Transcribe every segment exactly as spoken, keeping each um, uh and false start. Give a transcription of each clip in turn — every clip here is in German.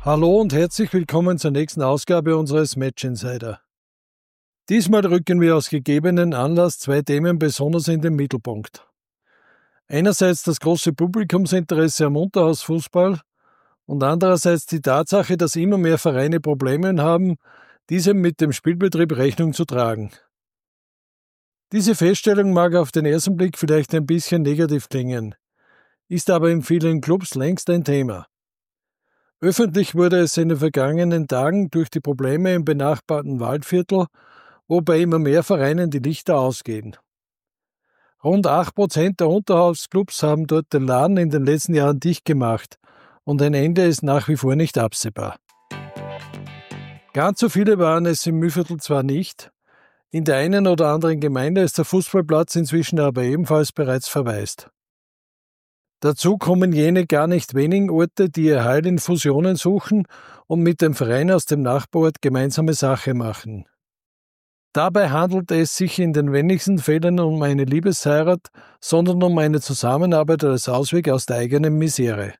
Hallo und herzlich willkommen zur nächsten Ausgabe unseres Match Insider. Diesmal rücken wir aus gegebenen Anlass zwei Themen besonders in den Mittelpunkt. Einerseits das große Publikumsinteresse am Unterhausfußball und andererseits die Tatsache, dass immer mehr Vereine Probleme haben, diesem mit dem Spielbetrieb Rechnung zu tragen. Diese Feststellung mag auf den ersten Blick vielleicht ein bisschen negativ klingen, ist aber in vielen Clubs längst ein Thema. Öffentlich wurde es in den vergangenen Tagen durch die Probleme im benachbarten Waldviertel, wo bei immer mehr Vereinen die Lichter ausgehen. Rund acht Prozent der Unterhausclubs haben dort den Laden in den letzten Jahren dicht gemacht und ein Ende ist nach wie vor nicht absehbar. Ganz so viele waren es im Mühlviertel zwar nicht, in der einen oder anderen Gemeinde ist der Fußballplatz inzwischen aber ebenfalls bereits verwaist. Dazu kommen jene gar nicht wenigen Orte, die ihr Heil in Fusionen suchen und mit dem Verein aus dem Nachbarort gemeinsame Sache machen. Dabei handelt es sich in den wenigsten Fällen um eine Liebesheirat, sondern um eine Zusammenarbeit als Ausweg aus der eigenen Misere.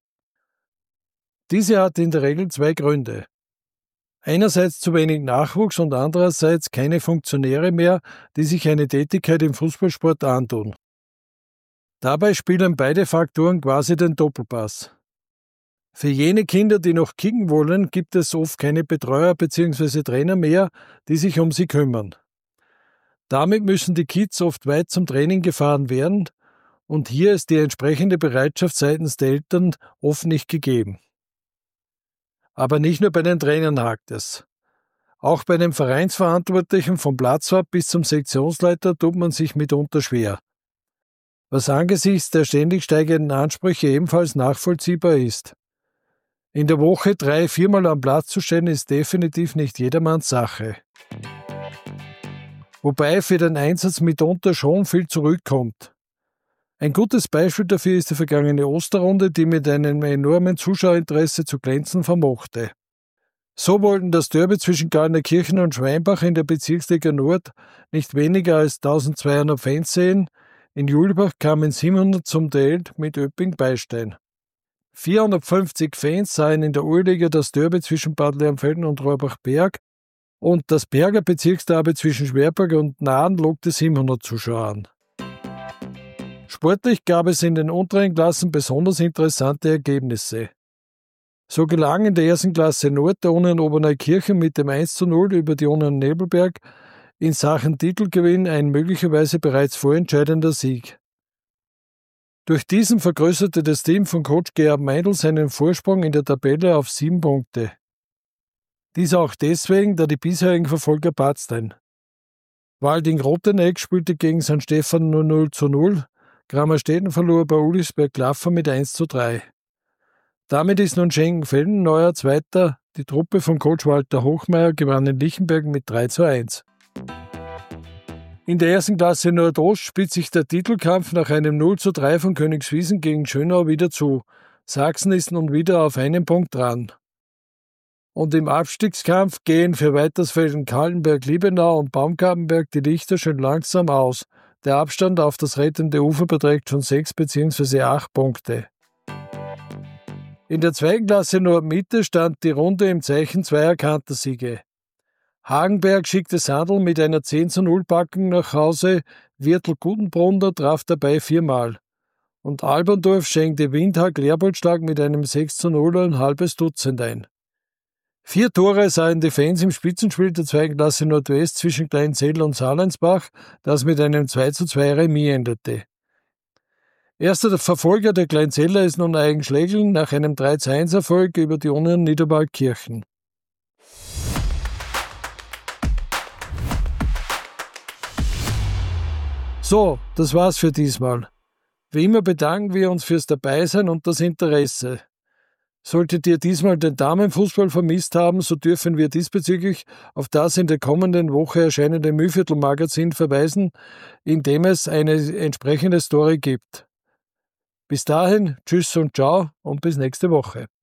Diese hat in der Regel zwei Gründe. Einerseits zu wenig Nachwuchs und andererseits keine Funktionäre mehr, die sich eine Tätigkeit im Fußballsport antun. Dabei spielen beide Faktoren quasi den Doppelpass. Für jene Kinder, die noch kicken wollen, gibt es oft keine Betreuer bzw. Trainer mehr, die sich um sie kümmern. Damit müssen die Kids oft weit zum Training gefahren werden und hier ist die entsprechende Bereitschaft seitens der Eltern oft nicht gegeben. Aber nicht nur bei den Trainern hakt es. Auch bei den Vereinsverantwortlichen vom Platzwart bis zum Sektionsleiter tut man sich mitunter schwer. Was angesichts der ständig steigenden Ansprüche ebenfalls nachvollziehbar ist. In der Woche drei, viermal am Platz zu stehen, ist definitiv nicht jedermanns Sache. Wobei für den Einsatz mitunter schon viel zurückkommt. Ein gutes Beispiel dafür ist die vergangene Osterrunde, die mit einem enormen Zuschauerinteresse zu glänzen vermochte. So wollten das Derby zwischen Gallnerkirchen und Schweinbach in der Bezirksliga Nord nicht weniger als eintausendzweihundert Fans sehen. In Julbach kamen siebenhundert zum Duell mit Öpping-Beistein. vierhundertfünfzig Fans sahen in der Urliga das Derby zwischen Bad Leonfelden und Rohrbach-Berg und das Berger Bezirksderby zwischen Schwerberg und Nahen lockte siebenhundert Zuschauer an. Sportlich gab es in den unteren Klassen besonders interessante Ergebnisse. So gelang in der ersten Klasse Nord der Union Oberneukirchen mit dem eins zu null über die Union Nebelberg in Sachen Titelgewinn ein möglicherweise bereits vorentscheidender Sieg. Durch diesen vergrößerte das Team von Coach Gerhard Meindl seinen Vorsprung in der Tabelle auf sieben Punkte. Dies auch deswegen, da die bisherigen Verfolger patzten. Walding-Rothenegg spielte gegen Sankt Stephan nur null zu null, Grammerstetten verlor bei Ulisberg-Klaffer mit eins zu drei. Damit ist nun Schenkenfelden neuer Zweiter, die Truppe von Coach Walter Hochmeier gewann in Lichtenberg mit drei zu eins. In der ersten Klasse Nordost spitzt sich der Titelkampf nach einem null zu drei von Königswiesen gegen Schönau wieder zu. Sachsen ist nun wieder auf einen Punkt dran. Und im Abstiegskampf gehen für Weitersfelden Kallenberg, Liebenau und Baumgartenberg die Lichter schön langsam aus. Der Abstand auf das rettende Ufer beträgt schon sechs bzw. acht Punkte. In der zweiten Klasse Nordmitte stand die Runde im Zeichen zweier Kantersiege. Hagenberg schickte Sandl mit einer zehn zu null Packung nach Hause, Wirtel-Gutenbrunner traf dabei viermal. Und Alberndorf schenkte Windhag-Leopoldschlag mit einem sechs zu null ein halbes Dutzend ein. Vier Tore sahen die Fans im Spitzenspiel der zweiten Klasse Nordwest zwischen Kleinzell und Salensbach, das mit einem zwei zu zwei Remis endete. Erster Verfolger der Kleinzeller ist nun Eigenschlägeln nach einem drei zu eins Erfolg über die Union Niederwaldkirchen. So, das war's für diesmal. Wie immer bedanken wir uns fürs Dabeisein und das Interesse. Solltet ihr diesmal den Damenfußball vermisst haben, so dürfen wir diesbezüglich auf das in der kommenden Woche erscheinende Mühlviertel-Magazin verweisen, in dem es eine entsprechende Story gibt. Bis dahin, tschüss und ciao und bis nächste Woche.